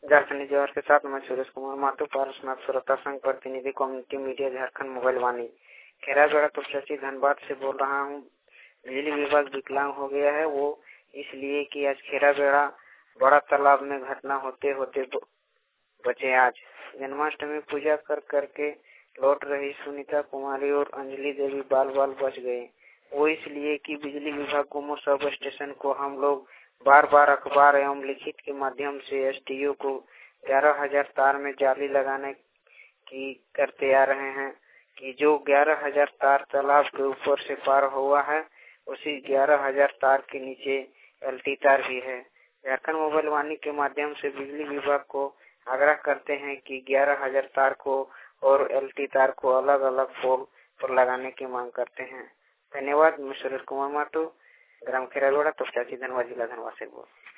झारखंड जवाहर के साथ मैं सुरेश कुमार माथुर, पारसनाथ श्रोता संघ प्रतिनिधि, community media Jharkhand mobile Vaani Kheragarh Tulsi Dhanbad से बोल रहा हूँ। बिजली विभाग विकलांग हो गया है, वो इसलिए कि आज खेरागढ़ बड़ा तालाब में घटना होते होते बचे। आज जन्माष्टमी पूजा कर करके लौट रही सुनीता कुमारी और अंजलि देवी बाल बच गए। वो इसलिए कि बिजली विभाग गोमो सब स्टेशन को हम लोग बार बार अखबार एवं लिखित के माध्यम से एसडीओ को 11,000 तार में जाली लगाने की करते आ रहे हैं कि जो 11,000 तार तालाब के ऊपर से पार हुआ है, उसी 11,000 तार के नीचे एलटी तार भी है। झारखंड मोबाइल वाणी के माध्यम से बिजली विभाग को आग्रह करते हैं कि 11,000 तार को और एलटी तार को अलग अलग पोल पर लगाने की मांग करते हैं। धन्यवाद। मैं सुरेश कुमार माथुर, ग्राम खेरागढ़, तुलसी धनबाद, जिला धनबाद से बोल।